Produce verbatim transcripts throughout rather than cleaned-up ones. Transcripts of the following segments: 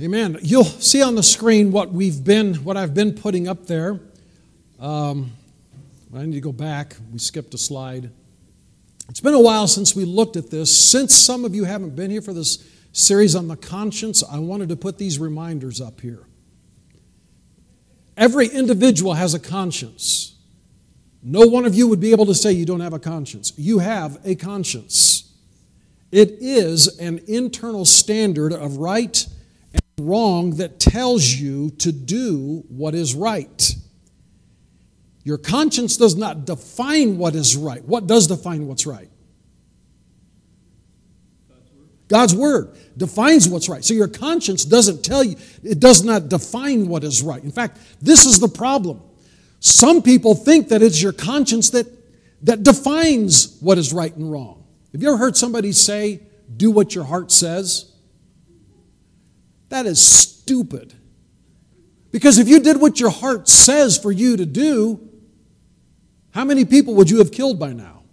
Amen. You'll see on the screen what we've been, what I've been putting up there. Um, I need to go back. We skipped a slide. It's been a while since we looked at this. Since some of you haven't been here for this series on the conscience, I wanted to put these reminders up here. Every individual has a conscience. No one of you would be able to say you don't have a conscience. You have a conscience. It is an internal standard of right and wrong that tells you to do what is right. Your conscience does not define what is right. What does define what's right? God's Word defines what's right. So your conscience doesn't tell you, it does not define what is right. In fact, this is the problem. Some people think that it's your conscience that, that defines what is right and wrong. Have you ever heard somebody say, do what your heart says? That is stupid. Because if you did what your heart says for you to do, how many people would you have killed by now?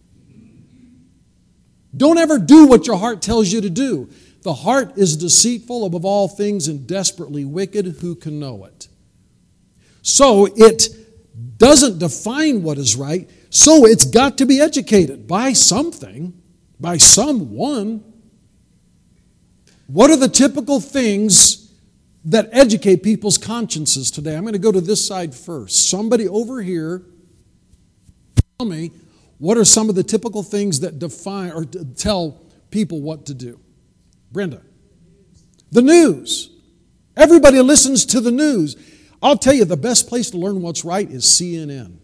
Don't ever do what your heart tells you to do. The heart is deceitful above all things and desperately wicked. Who can know it? So it doesn't define what is right. So it's got to be educated by something, by someone. What are the typical things that educate people's consciences today? I'm going to go to this side first. Somebody over here, tell me, what are some of the typical things that define or tell people what to do? Brenda. The news. Everybody listens to the news. I'll tell you, the best place to learn what's right is C N N.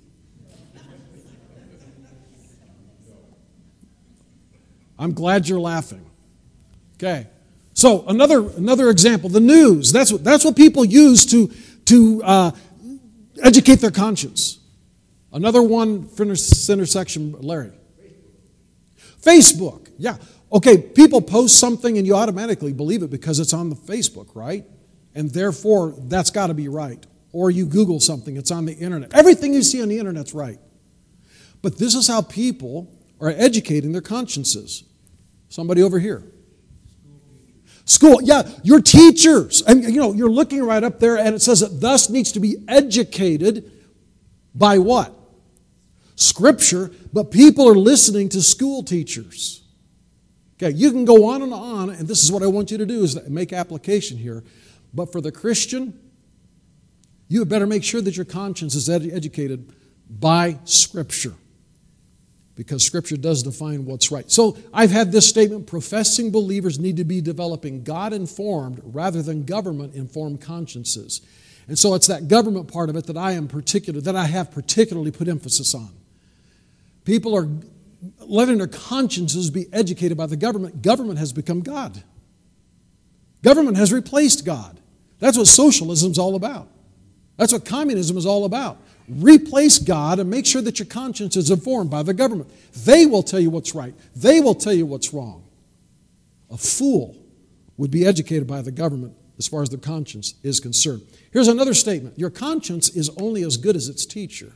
I'm glad you're laughing. Okay. So another another example, the news. That's what that's what people use to to uh, educate their conscience. Another one, center section, Larry. Facebook. Yeah. Okay, people post something and you automatically believe it because it's on the Facebook, right? And therefore, that's got to be right. Or you Google something, it's on the internet. Everything you see on the internet's right. But this is how people are educating their consciences. Somebody over here. School, yeah, your teachers. And you know, you're looking right up there and it says it thus needs to be educated by what? Scripture, but people are listening to school teachers. Okay, you can go on and on, and this is what I want you to do is make application here. But for the Christian, you better make sure that your conscience is ed- educated by Scripture. Because Scripture does define what's right. So I've had this statement, professing believers need to be developing God-informed rather than government-informed consciences. And so it's that government part of it that I am particular, that I have particularly put emphasis on. People are letting their consciences be educated by the government. Government has become God. Government has replaced God. That's what socialism is all about. That's what communism is all about. Replace God and make sure that your conscience is informed by the government. They will tell you what's right. They will tell you what's wrong. A fool would be educated by the government as far as their conscience is concerned. Here's another statement. Your conscience is only as good as its teacher.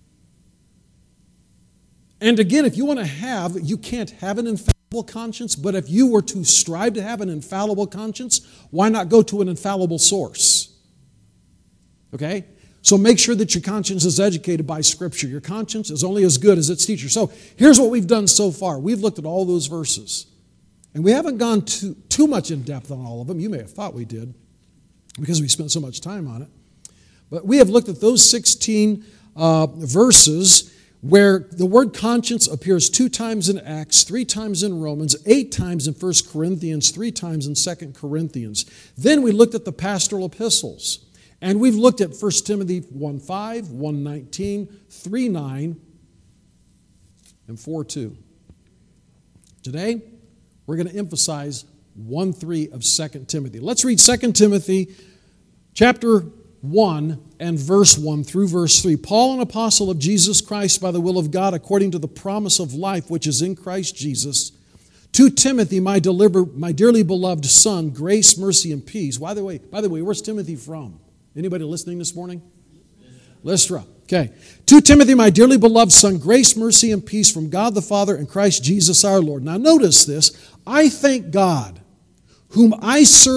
And again, if you want to have, you can't have an infallible conscience, but if you were to strive to have an infallible conscience, why not go to an infallible source? Okay? So make sure that your conscience is educated by Scripture. Your conscience is only as good as its teacher. So here's what we've done so far. We've looked at all those verses. And we haven't gone too, too much in depth on all of them. You may have thought we did because we spent so much time on it. But we have looked at those sixteen uh, verses where the word conscience appears two times in Acts, three times in Romans, eight times in First Corinthians, three times in Second Corinthians. Then we looked at the pastoral epistles. And we've looked at First Timothy one five, one nineteen, three nine, and four two. Today, we're going to emphasize one three of Second Timothy. Let's read Second Timothy chapter one and verse one through verse three. Paul, an apostle of Jesus Christ by the will of God, according to the promise of life which is in Christ Jesus, to Timothy, my deliver, my dearly beloved son, grace, mercy, and peace. By the way, by the way, where's Timothy from? Anybody listening this morning? Lystra. Okay. To Timothy, my dearly beloved son, grace, mercy, and peace from God the Father and Christ Jesus our Lord. Now notice this. I thank God, whom I serve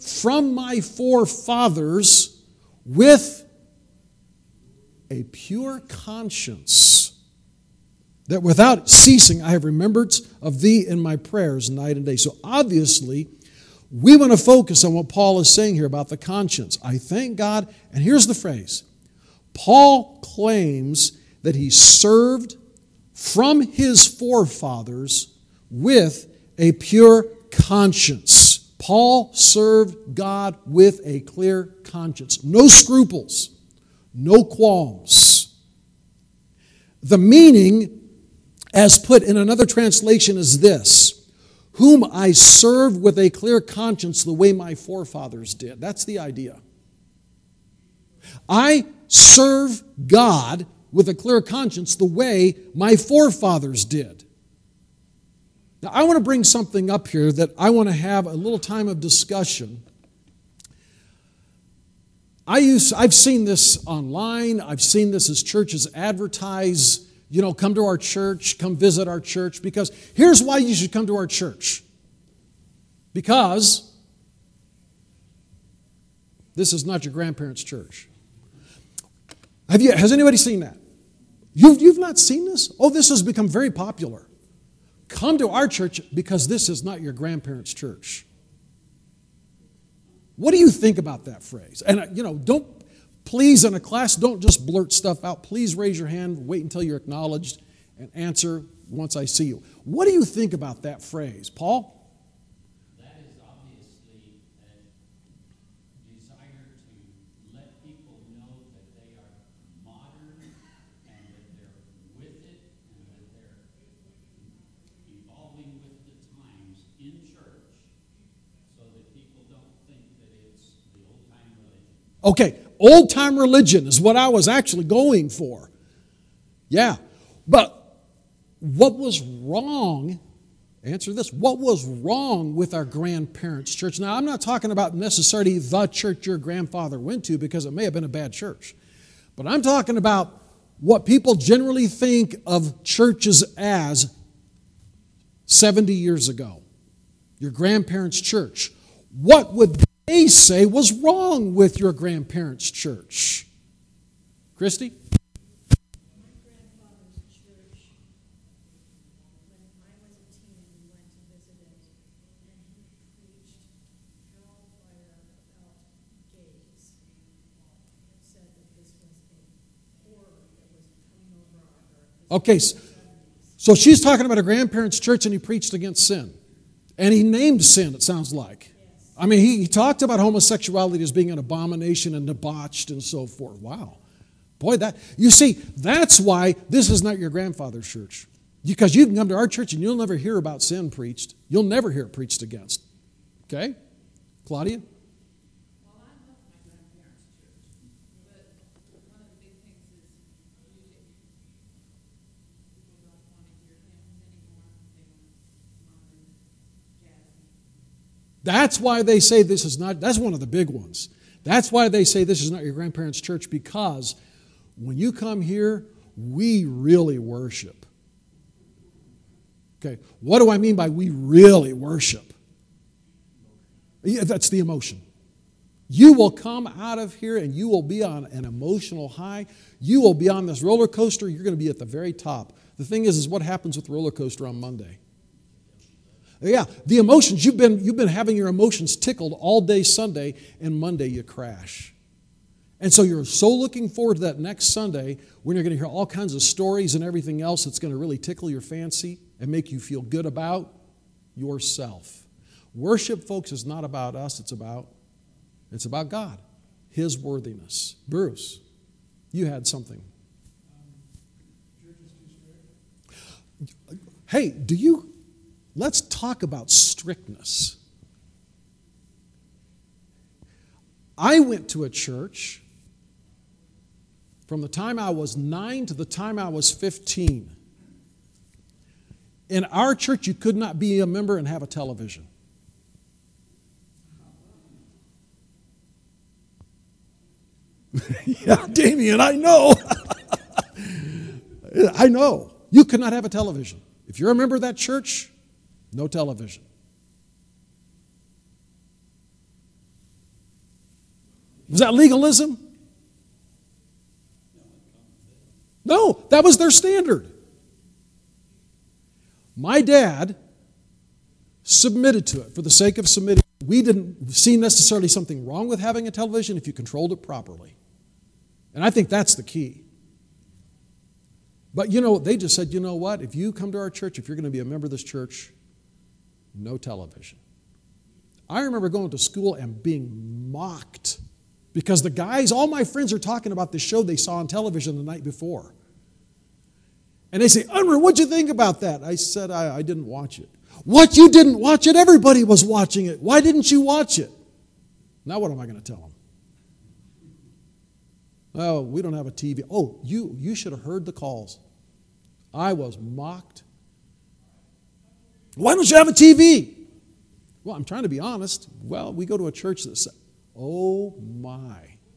from my forefathers with a pure conscience, that without ceasing I have remembrance of thee in my prayers night and day. So obviously, we want to focus on what Paul is saying here about the conscience. I thank God, and here's the phrase. Paul claims that he served from his forefathers with a pure conscience. Paul served God with a clear conscience. No scruples, no qualms. The meaning, as put in another translation, is this: whom I serve with a clear conscience the way my forefathers did. That's the idea. I serve God with a clear conscience the way my forefathers did. Now, I want to bring something up here that I want to have a little time of discussion. I use, I've seen this online. I've seen this as churches advertise, you know, come to our church, come visit our church, because here's why you should come to our church. Because this is not your grandparents' church. Have you, has anybody seen that? You've, you've not seen this? Oh, this has become very popular. Come to our church because this is not your grandparents' church. What do you think about that phrase? And, you know, don't, please, in a class, don't just blurt stuff out. Please raise your hand, wait until you're acknowledged, and answer once I see you. What do you think about that phrase? Paul? That is obviously a desire to let people know that they are modern and that they're with it and that they're evolving with the times in church so that people don't think that it's the old-time religion. Okay, old-time religion is what I was actually going for. Yeah, but what was wrong, answer this, what was wrong with our grandparents' church? Now, I'm not talking about necessarily the church your grandfather went to, because it may have been a bad church. But I'm talking about what people generally think of churches as seventy years ago. Your grandparents' church. What would they say was wrong with your grandparents' church? Christy? Okay, so she's talking about her grandparents' church, and he preached against sin. And he named sin, it sounds like. I mean, he, he talked about homosexuality as being an abomination and debauched and so forth. Wow. Boy, that, you see, that's why this is not your grandfather's church. Because you can come to our church and you'll never hear about sin preached. You'll never hear it preached against. Okay? Claudia? That's why they say this is not, that's one of the big ones. That's why they say this is not your grandparents' church, because when you come here, we really worship. Okay, what do I mean by we really worship? Yeah, that's the emotion. You will come out of here and you will be on an emotional high. You will be on this roller coaster. You're going to be at the very top. The thing is, is what happens with the roller coaster on Monday? Yeah, the emotions, you've been, you've been having your emotions tickled all day Sunday, and Monday you crash. And so you're so looking forward to that next Sunday when you're going to hear all kinds of stories and everything else that's going to really tickle your fancy and make you feel good about yourself. Worship, folks, is not about us, it's about, it's about God, His worthiness. Bruce, you had something. Hey, do you... Let's talk about strictness. I went to a church from the time I was nine to the time I was fifteen. In our church, you could not be a member and have a television. Yeah, Damien, I know. I know. You could not have a television. If you're a member of that church, no television. Was that legalism? No, that was their standard. My dad submitted to it for the sake of submitting. We didn't see necessarily something wrong with having a television if you controlled it properly. And I think that's the key. But you know, they just said, you know what? If you come to our church, if you're going to be a member of this church, no television. I remember going to school and being mocked because the guys, all my friends are talking about this show they saw on television the night before. And they say, Unruh, what'd you think about that? I said, I, I didn't watch it. What, you didn't watch it? Everybody was watching it. Why didn't you watch it? Now what am I going to tell them? Oh, we don't have a T V. Oh, you, you should have heard the calls. I was mocked. Why don't you have a T V? Well, I'm trying to be honest. Well, we go to a church that said, oh my.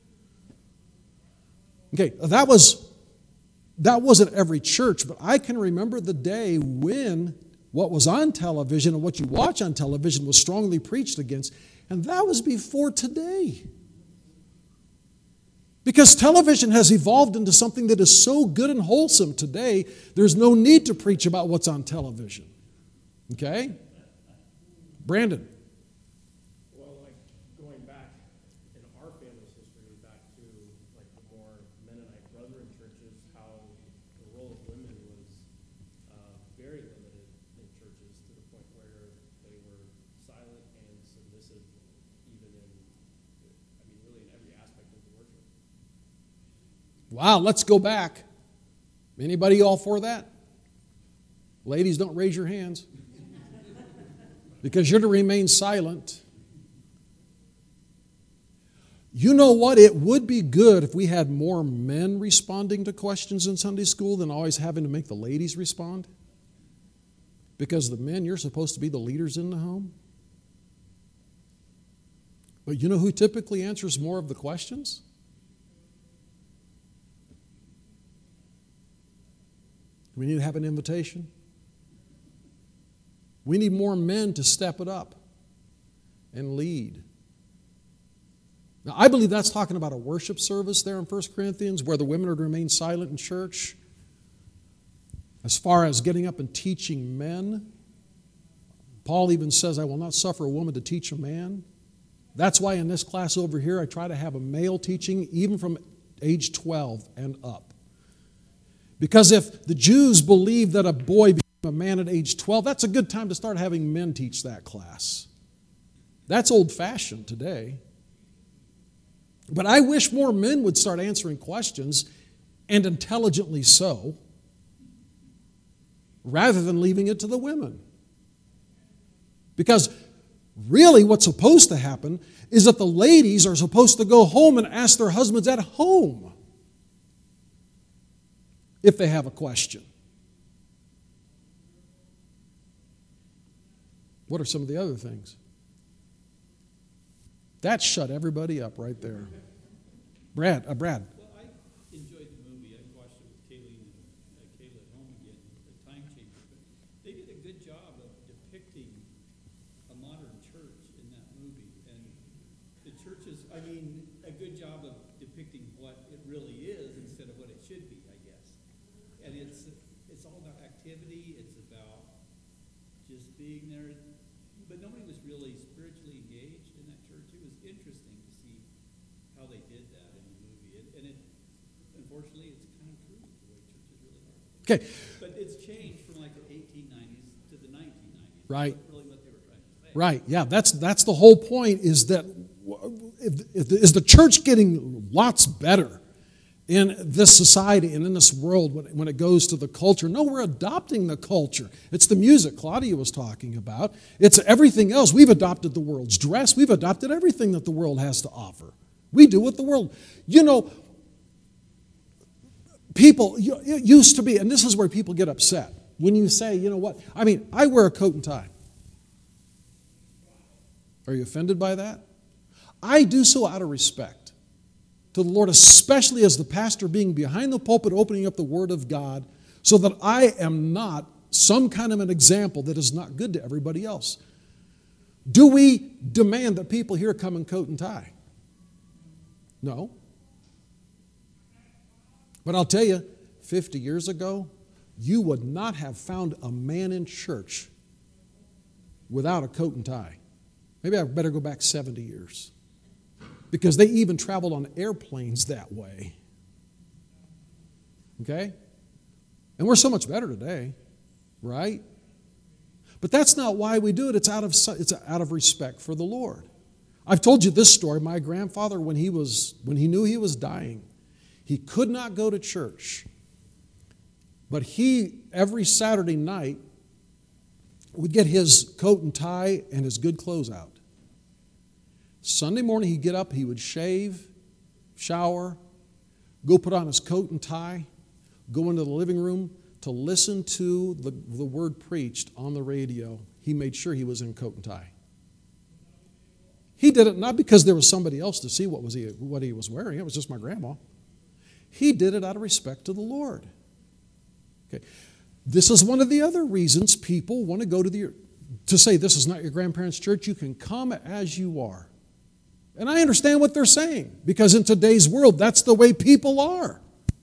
Okay, that was that wasn't every church, but I can remember the day when what was on television and what you watch on television was strongly preached against, and that was before today. Because television has evolved into something that is so good and wholesome today, there's no need to preach about what's on television. Okay? Brandon. Well, like going back in our family's history, back to like the more Mennonite Brethren churches, how the role of women was uh, very limited in churches to the point where they were silent and submissive, even in, I mean, really in every aspect of the worship. Wow, let's go back. Anybody all for that? Ladies, don't raise your hands. Because you're to remain silent. You know what? It would be good if we had more men responding to questions in Sunday school than always having to make the ladies respond. Because the men, you're supposed to be the leaders in the home. But you know who typically answers more of the questions? We need to have an invitation. We need more men to step it up and lead. Now, I believe that's talking about a worship service there in First Corinthians where the women are to remain silent in church. As far as getting up and teaching men, Paul even says, I will not suffer a woman to teach a man. That's why in this class over here, I try to have a male teaching even from age twelve and up. Because if the Jews believe that a boy became a man at age twelve, that's a good time to start having men teach that class. That's old-fashioned today. But I wish more men would start answering questions, and intelligently so, rather than leaving it to the women. Because really what's supposed to happen is that the ladies are supposed to go home and ask their husbands at home if they have a question. What are some of the other things? That shut everybody up right there. Brad, uh, Brad. Well, I enjoyed the movie. I watched it with Kayleen and uh, Kayla at home again, The Time Changer. But they did a good job of depicting a modern church in that movie. And the church is, I mean, a good job of depicting what it really is instead of what it should be, I guess. And it's it's all about activity. It's about just being there. But nobody was really spiritually engaged in that church. It was interesting to see how they did that in the movie. And, and it, unfortunately, it's kind of true the way churches really are. Okay. But it's changed from like the eighteen nineties to the nineteen nineties. Right. That's really what they were trying to say. Right, yeah, that's that's the whole point is that if, if, is the church getting lots better in this society and in this world when, when it goes to the culture? No, we're adopting the culture. It's the music Claudia was talking about. It's everything else. We've adopted the world's dress. We've adopted everything that the world has to offer. We do what the world, you know, people it used to be, and this is where people get upset, when you say, you know what, I mean, I wear a coat and tie. Are you offended by that? I do so out of respect to the Lord, especially as the pastor being behind the pulpit, opening up the Word of God, so that I am not some kind of an example that is not good to everybody else. Do we demand that people here come in coat and tie? No. But I'll tell you, fifty years ago, you would not have found a man in church without a coat and tie. Maybe I better go back seventy years. Because they even traveled on airplanes that way. Okay? And we're so much better today, right? But that's not why we do it. It's out of, it's out of respect for the Lord. I've told you this story. My grandfather, when he was, when he knew he was dying, he could not go to church. But he, every Saturday night, would get his coat and tie and his good clothes out. Sunday morning, he'd get up, he would shave, shower, go put on his coat and tie, go into the living room to listen to the, the word preached on the radio. He made sure he was in coat and tie. He did it not because there was somebody else to see what was he, what he was wearing. It was just my grandma. He did it out of respect to the Lord. Okay. This is one of the other reasons people want to go to the, to say this is not your grandparents' church. You can come as you are. And I understand what they're saying, because in today's world, that's the way people are.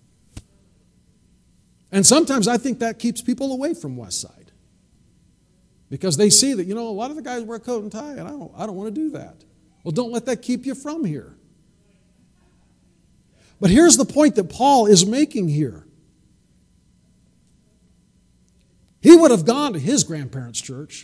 And sometimes I think that keeps people away from Westside, because they see that, you know, a lot of the guys wear a coat and tie, and I don't, I don't want to do that. Well, don't let that keep you from here. But here's the point that Paul is making here. He would have gone to his grandparents' church.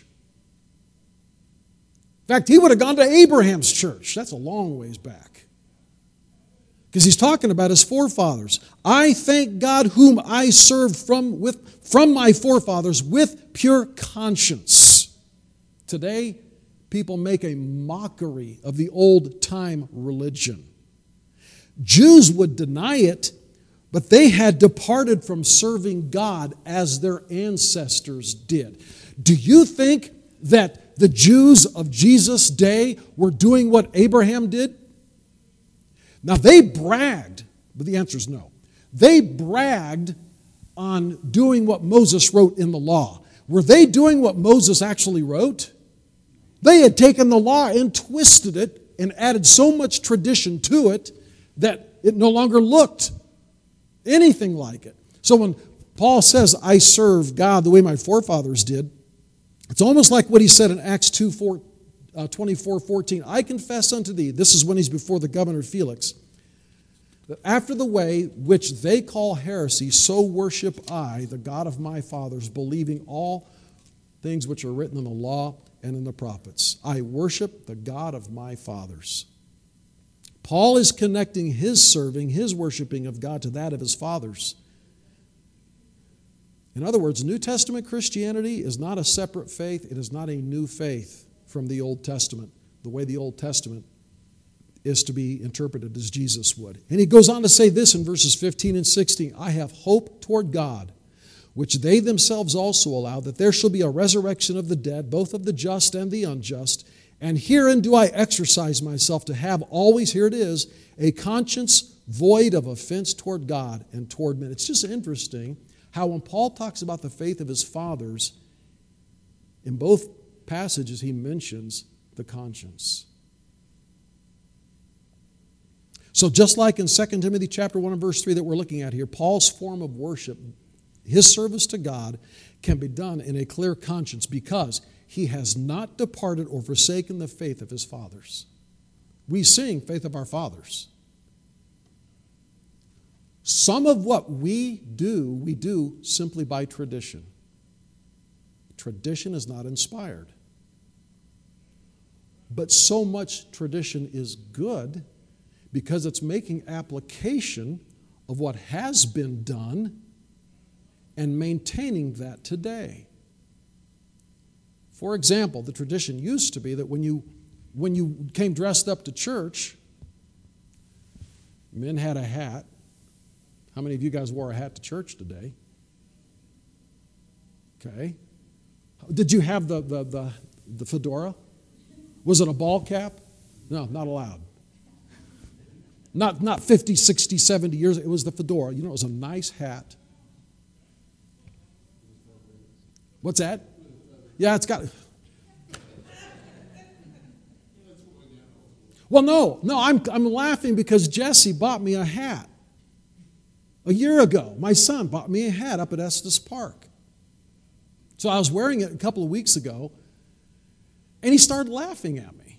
In fact, he would have gone to Abraham's church. That's a long ways back. Because he's talking about his forefathers. I thank God whom I served from, with, from my forefathers with pure conscience. Today, people make a mockery of the old-time religion. Jews would deny it, but they had departed from serving God as their ancestors did. Do you think that the Jews of Jesus' day were doing what Abraham did? Now, they bragged, but the answer is no. They bragged on doing what Moses wrote in the law. Were they doing what Moses actually wrote? They had taken the law and twisted it and added so much tradition to it that it no longer looked anything like it. So when Paul says, I serve God the way my forefathers did, it's almost like what he said in Acts two, twenty-four, fourteen. I confess unto thee, this is when he's before the governor Felix, that after the way which they call heresy, so worship I, the God of my fathers, believing all things which are written in the law and in the prophets. I worship the God of my fathers. Paul is connecting his serving, his worshiping of God to that of his fathers. In other words, New Testament Christianity is not a separate faith. It is not a new faith from the Old Testament, the way the Old Testament is to be interpreted as Jesus would. And he goes on to say this in verses fifteen and sixteen, I have hope toward God, which they themselves also allow, that there shall be a resurrection of the dead, both of the just and the unjust. And herein do I exercise myself to have always, here it is, a conscience void of offense toward God and toward men. It's just interesting how when Paul talks about the faith of his fathers, in both passages he mentions the conscience. So just like in Second Timothy chapter one and verse three that we're looking at here, Paul's form of worship, his service to God, can be done in a clear conscience because he has not departed or forsaken the faith of his fathers. We sing faith of our fathers. Some of what we do, we do simply by tradition. Tradition is not inspired. But so much tradition is good because it's making application of what has been done and maintaining that today. For example, the tradition used to be that when you, when you came dressed up to church, men had a hat. How many of you guys wore a hat to church today? Okay. Did you have the, the, the, the fedora? Was it a ball cap? No, not allowed. Not, not fifty, sixty, seventy years. It was the fedora. You know, it was a nice hat. What's that? Yeah, it's got... Well, no, no, I'm, I'm laughing because Jesse bought me a hat. A year ago, my son bought me a hat up at Estes Park. So I was wearing it a couple of weeks ago, and he started laughing at me.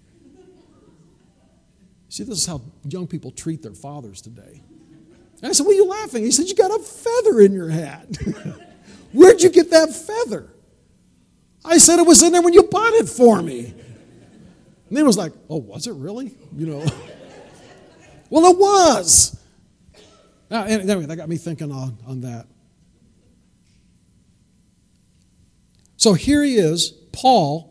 See, this is how young people treat their fathers today. And I said, "What are you laughing?" He said, "You got a feather in your hat." "Where'd you get that feather?" I said, "It was in there when you bought it for me." And then he was like, "Oh, was it really?" You know. Well, it was. Now, anyway, that got me thinking on, on that. So here he is, Paul,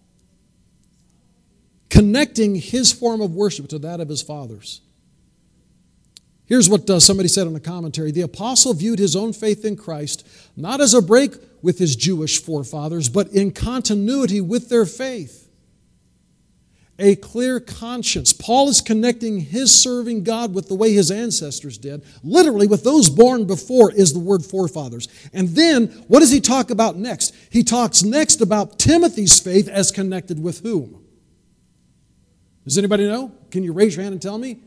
connecting his form of worship to that of his fathers. Here's what uh, somebody said in the commentary. The apostle viewed his own faith in Christ not as a break with his Jewish forefathers, but in continuity with their faith. A clear conscience. Paul is connecting his serving God with the way his ancestors did. Literally, with those born before is the word forefathers. And then, what does he talk about next? He talks next about Timothy's faith as connected with whom? Does anybody know? Can you raise your hand and tell me?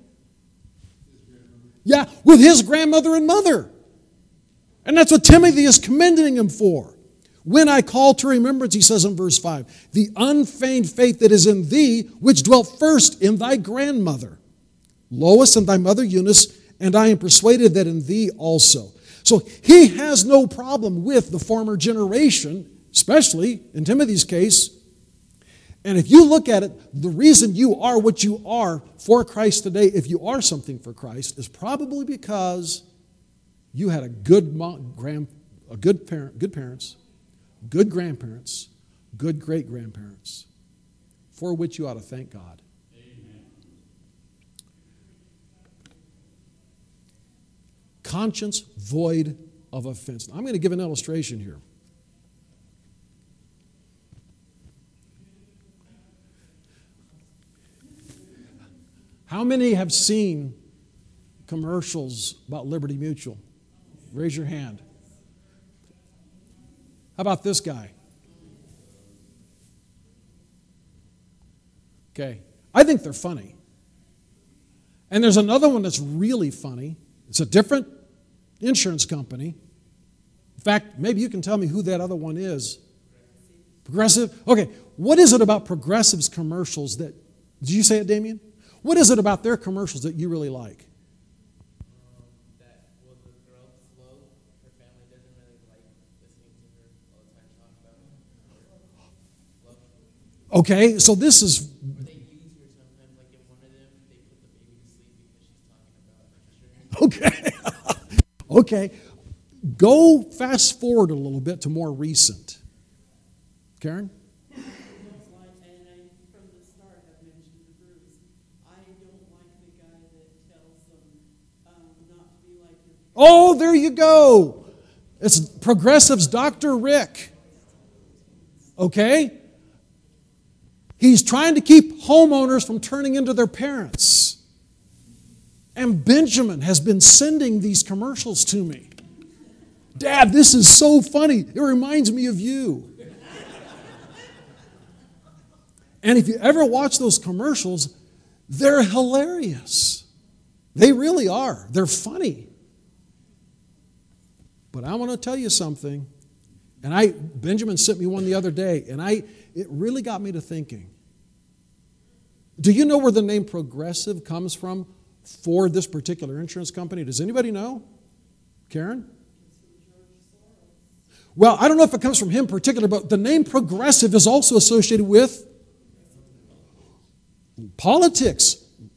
Yeah, with his grandmother and mother. And that's what Timothy is commending him for. When I call to remembrance, he says in verse five, the unfeigned faith that is in thee, which dwelt first in thy grandmother, Lois and thy mother Eunice, and I am persuaded that in thee also. So he has no problem with the former generation, especially in Timothy's case. And if you look at it, the reason you are what you are for Christ today, if you are something for Christ, is probably because you had a good mom, grand, a good parent, good parents, good grandparents, good great-grandparents, for which you ought to thank God. Amen. Conscience void of offense. Now, I'm going to give an illustration here. How many have seen commercials about Liberty Mutual? Raise your hand. How about this guy? Okay. I think they're funny. And there's another one that's really funny. It's a different insurance company. In fact, maybe you can tell me who that other one is. Progressive? Okay. What is it about Progressive's commercials that, did you say it, Damien? What is it about their commercials that you really like? Okay, so this is. They use her sometimes, like in one of them, they put the baby to sleep because she's talking about insurance. Okay. Okay. Go fast forward a little bit to more recent. Karen? And I, from the start, have mentioned to Bruce, I don't like the guy that tells them um, not to be like your. Oh, there you go. It's Progressive's Doctor Rick. Okay? He's trying to keep homeowners from turning into their parents. And Benjamin has been sending these commercials to me. Dad, this is so funny. It reminds me of you. And if you ever watch those commercials, they're hilarious. They really are. They're funny. But I want to tell you something. And I, Benjamin sent me one the other day, and I, it really got me to thinking. Do you know where the name Progressive comes from for this particular insurance company? Does anybody know? Karen? Well, I don't know if it comes from him in particular, but the name Progressive is also associated with politics.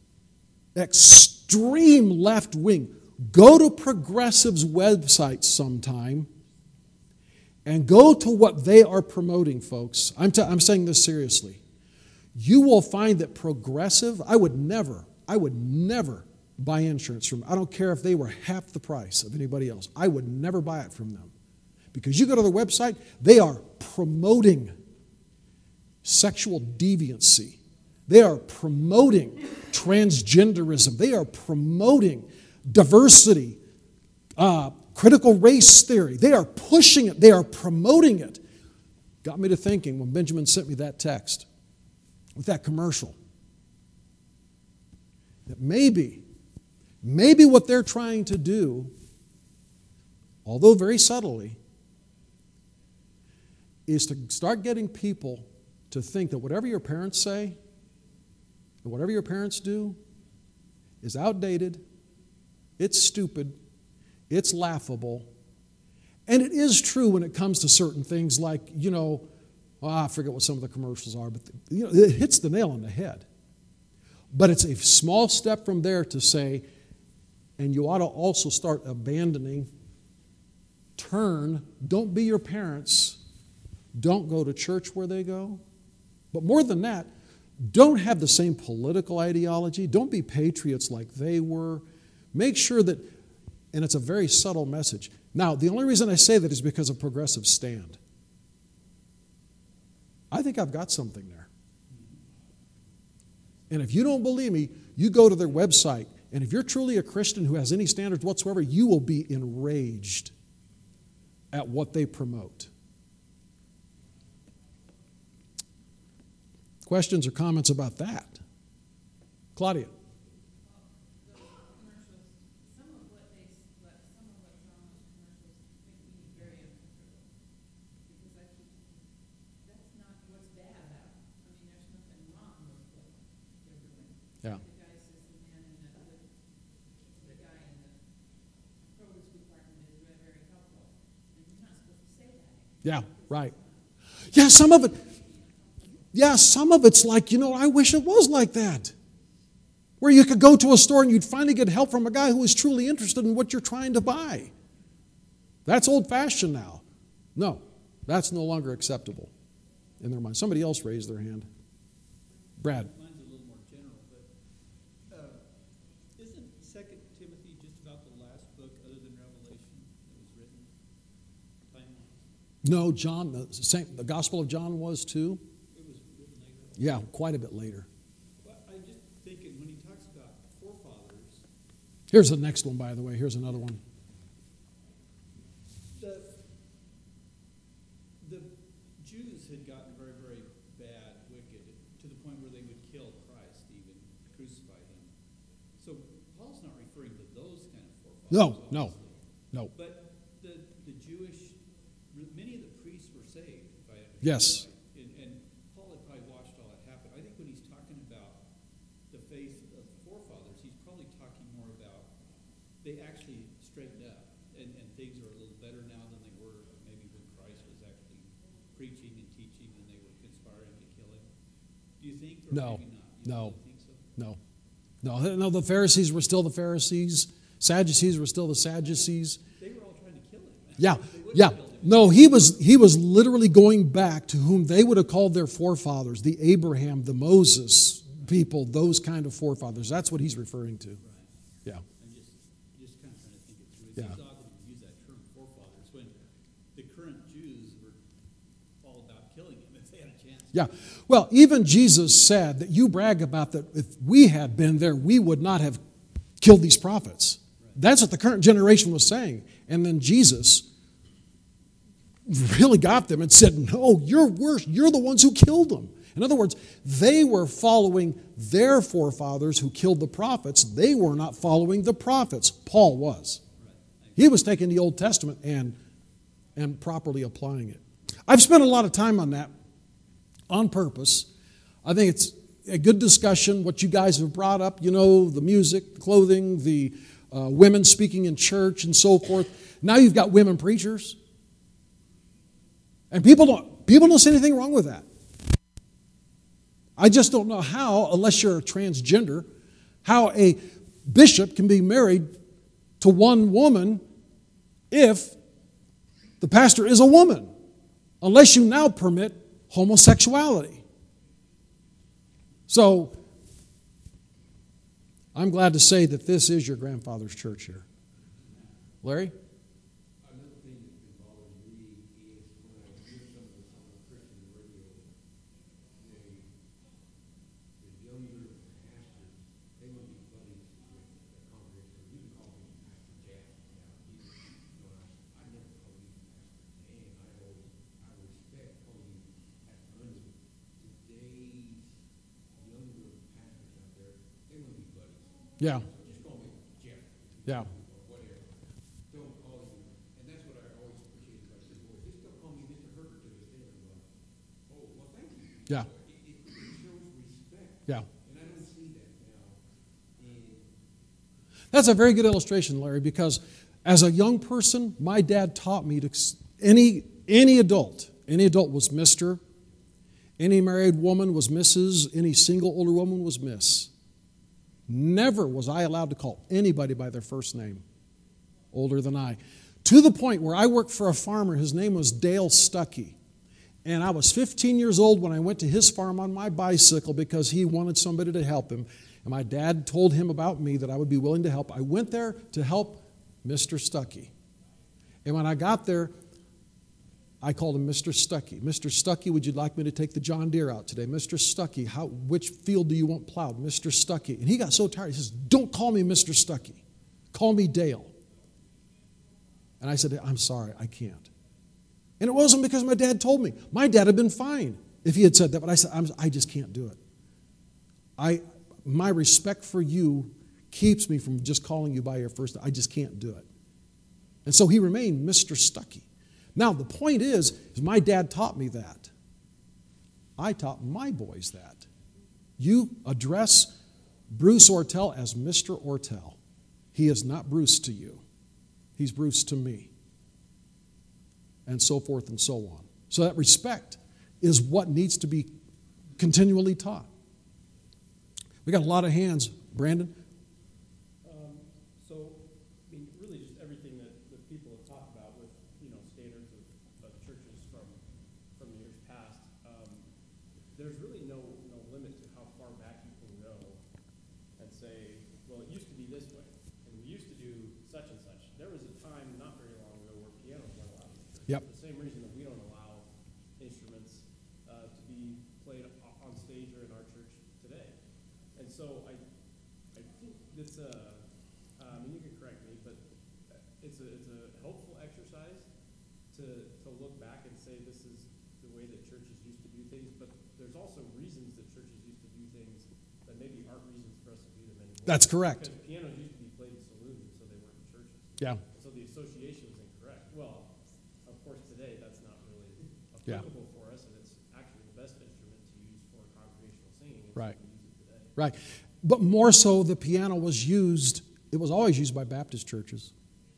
Extreme left wing. Go to Progressive's website sometime and go to what they are promoting, folks. I'm, t- I'm saying this seriously. You will find that Progressive, I would never, I would never buy insurance from them. I don't care if they were half the price of anybody else. I would never buy it from them. Because you go to their website, they are promoting sexual deviancy. They are promoting transgenderism. They are promoting diversity, uh, critical race theory. They are pushing it. They are promoting it. Got me to thinking when Benjamin sent me that text with that commercial. that maybe, maybe what they're trying to do, although very subtly, is to start getting people to think that whatever your parents say, and whatever your parents do, is outdated, it's stupid, it's laughable, and it is true when it comes to certain things like, you know, well, I forget what some of the commercials are, but you know, it hits the nail on the head. But it's a small step from there to say, and you ought to also start abandoning, turn, don't be your parents, don't go to church where they go. But more than that, don't have the same political ideology. Don't be patriots like they were. Make sure that, and it's a very subtle message. Now, the only reason I say that is because of Progressive Stand. I think I've got something there. And if you don't believe me, you go to their website, and if you're truly a Christian who has any standards whatsoever, you will be enraged at what they promote. Questions or comments about that? Claudia. Yeah. The guy says the man in the, the guy in the produce department is very helpful, and you're not supposed to say that. Yeah, right. Yeah, some of it, yeah, some of it's like, you know, I wish it was like that. Where you could go to a store and you'd finally get help from a guy who is truly interested in what you're trying to buy. That's old-fashioned now. No, that's no longer acceptable in their mind. Somebody else raised their hand. Brad. Mine's a little more general, but uh, isn't Second Timothy just about the last book other than Revelation that was written? Time-wise? No, John, the, same, the Gospel of John was too. It was written later. Yeah, quite a bit later. Well, I'm just thinking when he talks about forefathers, Here's the next one, by the way. Here's another one. the the Jews had gotten very, very bad, wicked, to the point where they would kill Christ, even crucify him. So Paul's not referring to those kind of forefathers. No, no, obviously. no. But the the Jewish, many of the priests were saved, if I understand Yes. right. And, and Paul had probably watched all that happen. I think when he's talking about the faith of the forefathers, he's probably talking more about they actually straightened up, and, and things are a little better now than they were maybe when Christ was actually preaching and teaching and they were conspiring to kill him. Do you think, or No, maybe not? You no. don't think so? No. No, no, the Pharisees were still the Pharisees. Sadducees were still the Sadducees. They were all trying to kill him. Yeah, They would've yeah. killed him. No, he was he was literally going back to whom they would have called their forefathers, the Abraham, the Moses people, those kind of forefathers. That's what he's referring to. Yeah. I'm just, just kind of trying to think it through. It Yeah. seems odd that he used that term forefathers when the current Jews were all about killing him if they had a chance. Yeah. Well, even Jesus said that you brag about that if we had been there, we would not have killed these prophets. That's what the current generation was saying. And then Jesus really got them and said, no, you're worse. You're the ones who killed them. In other words, they were following their forefathers who killed the prophets. They were not following the prophets. Paul was. He was taking the Old Testament and, and properly applying it. I've spent a lot of time on that on purpose. I think it's a good discussion, what you guys have brought up, you know, the music, the clothing, the uh, women speaking in church and so forth. Now you've got women preachers. And people don't, people don't see anything wrong with that. I just don't know how, unless you're a transgender, how a bishop can be married to one woman if the pastor is a woman, unless you now permit homosexuality. So, I'm glad to say that this is your grandfather's church here. Larry? Another thing that's been bothering me is when I hear some of this on the Christian radio, they, the younger pastors, they want to be buddies with the congregation. You can call him Pastor Jack. Now, he's, you know, I, I never call you Pastor Dan. I always, I respect calling you Pastor Underwood. Today's younger pastors out there, they want to be buddies. Yeah. Just call me Jeff. Yeah. Or whatever. Don't call you, and that's what I always appreciate about this boy. Just don't call me Mister Herbert to this day. I'm like, oh, well, thank you. Yeah. It, it, it shows respect. Yeah. And I don't see that now. And That's a very good illustration, Larry, because as a young person, my dad taught me to any any adult, any adult was Mister, any married woman was Missus, any single older woman was Miss. Never was I allowed to call anybody by their first name, older than I. To the point where I worked for a farmer, his name was Dale Stuckey. And I was fifteen years old when I went to his farm on my bicycle because he wanted somebody to help him. And my dad told him about me that I would be willing to help. I went there to help Mister Stuckey. And when I got there, I called him Mister Stuckey. Mister Stuckey, would you like me to take the John Deere out today? Mister Stuckey, how, which field do you want plowed? Mister Stuckey. And he got so tired, he says, don't call me Mister Stuckey. Call me Dale. And I said, I'm sorry, I can't. And it wasn't because my dad told me. My dad had been fine if he had said that, but I said, I'm, I just can't do it. I, my respect for you keeps me from just calling you by your first name. I just can't do it. And so he remained Mister Stuckey. Now, the point is, is my dad taught me that. I taught my boys that. You address Bruce Ortel as Mister Ortel. He is not Bruce to you. He's Bruce to me. And so forth and so on. So that respect is what needs to be continually taught. We got a lot of hands. Brandon? Um, so, I mean, really just everything that, that people have talked about with, you know, standards of, of churches from, from years past, um, there's really no, no limit to how far back you can go and say, well, it used to be this way, and we used to do such and such. There was a time not very long ago where pianos weren't allowed in the church. Yep. The same reason that we don't allow instruments uh, to be played o- on stage or in our church today. And so I, I think it's a, um, and you can correct me, but it's a, it's a helpful exercise to, to look back and say this is the way that churches used to do things, but there's also reasons that churches used to do things that maybe aren't reasons for us to do them anymore. That's correct. Because pianos used to be played in saloons, so they weren't in churches. Yeah. So the association was incorrect. Well, of course, today that's not really Yeah. applicable for us, and it's actually the best instrument to use for congregational singing. and so Right. we use it today. Right. But more so, the piano was used, it was always used by Baptist churches.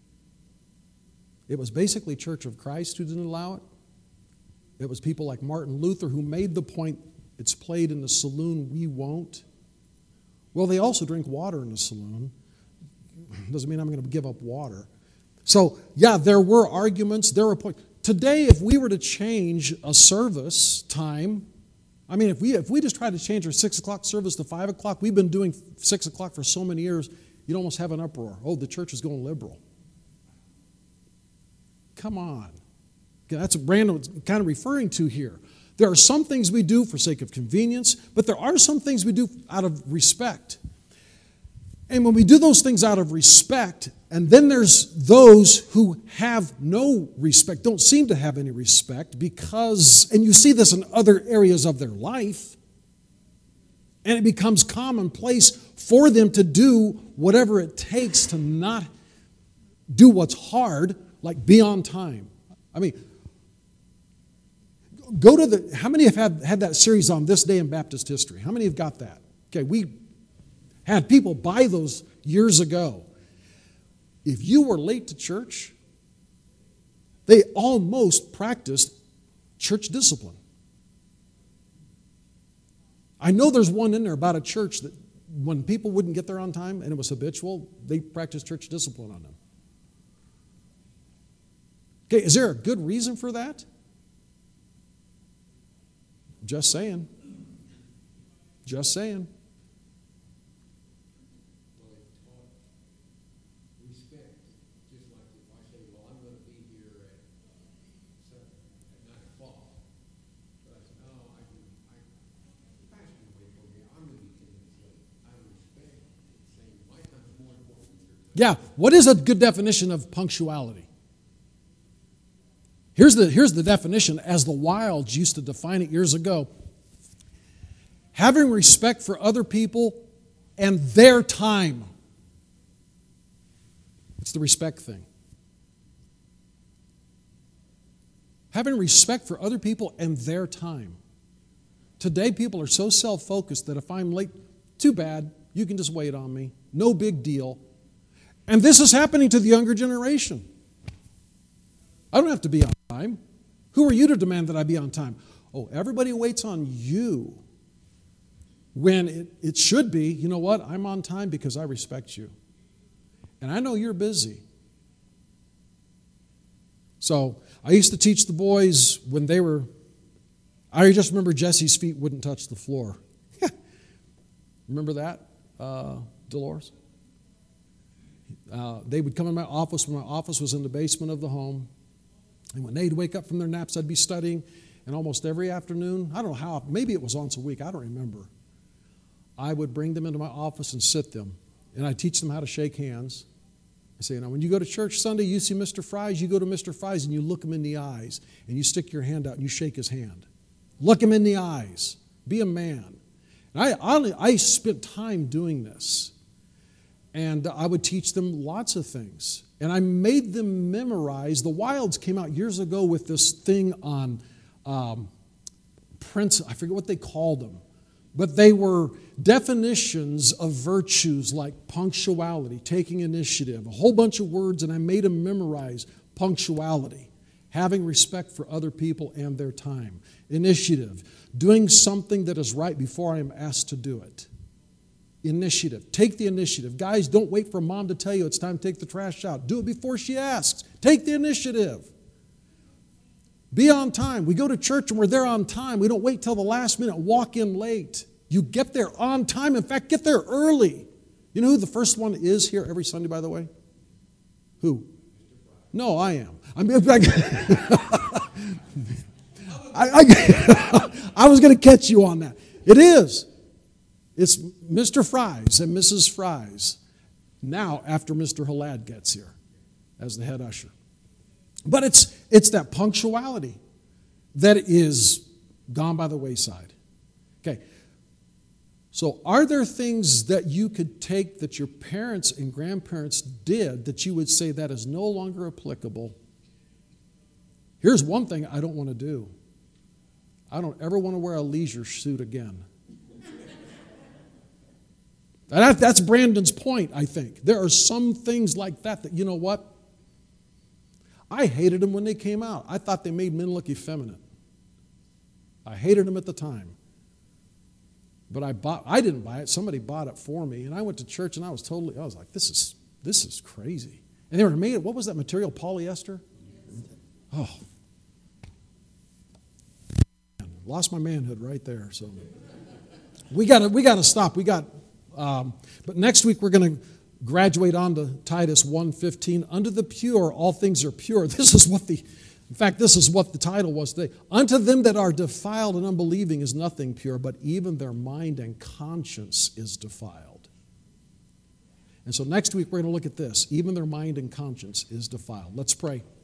It was basically Church of Christ who didn't allow it. It was people like Martin Luther who made the point, it's played in the saloon, we won't. Well, they also drink water in the saloon. Doesn't mean I'm going to give up water. So, yeah, there were arguments, there were points. Today, if we were to change a service time, I mean, if we if we just tried to change our six o'clock service to five o'clock, we've been doing six o'clock for so many years, you'd almost have an uproar. Oh, the church is going liberal. Come on. Okay, that's what Brandon was kind of referring to here. There are some things we do for sake of convenience, but there are some things we do out of respect. And when we do those things out of respect, and then there's those who have no respect, don't seem to have any respect because, and you see this in other areas of their life, and it becomes commonplace for them to do whatever it takes to not do what's hard, like be on time. I mean, go to the, how many have had, had that series on This Day in Baptist History? How many have got that? Okay, we had people buy those years ago. If you were late to church, they almost practiced church discipline. I know there's one in there about a church that when people wouldn't get there on time and it was habitual, they practiced church discipline on them. Okay, is there a good reason for that? Just saying. Just saying. well, it taught respect, just like if I say, well, I'm gonna be here at seven, at nine o'clock. But I said, no, I can, I, the pastor can wait for me, I'm gonna be ten minutes late. I respect saying my time's more important than your time. Yeah, what is a good definition of punctuality? Here's the, here's the definition as the Wilds used to define it years ago. Having respect for other people and their time. It's the respect thing. Having respect for other people and their time. Today, people are so self-focused that if I'm late, too bad, you can just wait on me. No big deal. And this is happening to the younger generation. I don't have to be on time. Who are you to demand that I be on time? Oh, everybody waits on you. When it, it should be, you know what, I'm on time because I respect you. And I know you're busy. So I used to teach the boys when they were, I just remember Jesse's feet wouldn't touch the floor. Remember that, uh, Dolores? Uh, they would come in my office when my office was in the basement of the home. And when they'd wake up from their naps, I'd be studying. And almost every afternoon, I don't know how, maybe it was once a week, I don't remember. I would bring them into my office and sit them. And I'd teach them how to shake hands. I say, you know, when you go to church Sunday, you see Mister Fries, you go to Mister Fries and you look him in the eyes. And you stick your hand out and you shake his hand. Look him in the eyes. Be a man. And I, I, I spent time doing this. And I would teach them lots of things. And I made them memorize. The Wilds came out years ago with this thing on um, Prince, I forget what they called them. But they were definitions of virtues like punctuality, taking initiative, a whole bunch of words, and I made them memorize punctuality, having respect for other people and their time, initiative, doing something that is right before I am asked to do it. Initiative. Take the initiative. Guys, don't wait for mom to tell you it's time to take the trash out. Do it before she asks. Take the initiative. Be on time. We go to church and we're there on time. We don't wait till the last minute, walk in late. You get there on time. In fact, get there early. You know who the first one is here every Sunday, by the way? Who? No, I am. I mean, I, I, I was going to catch you on that. It is. It's Mister Fries and Missus Fries. Now, after Mister Halad gets here as the head usher. But it's, it's that punctuality that is gone by the wayside. Okay. So are there things that you could take that your parents and grandparents did that you would say that is no longer applicable? Here's one thing I don't want to do. I don't ever want to wear a leisure suit again. That, that's Brandon's point, I think. There are some things like that that, you know what? I hated them when they came out. I thought they made men look effeminate. I hated them at the time. But I bought, I didn't buy it. Somebody bought it for me. And I went to church and I was totally, I was like, this is, this is crazy. And they were made, what was that material, polyester? Oh. Lost my manhood right there. So we got we got to stop. We got, um, but next week we're going to graduate on to Titus one fifteen. Unto the pure, all things are pure. This is what the, in fact, this is what the title was today. Unto them that are defiled and unbelieving is nothing pure, but even their mind and conscience is defiled. And so next week we're going to look at this. Even their mind and conscience is defiled. Let's pray.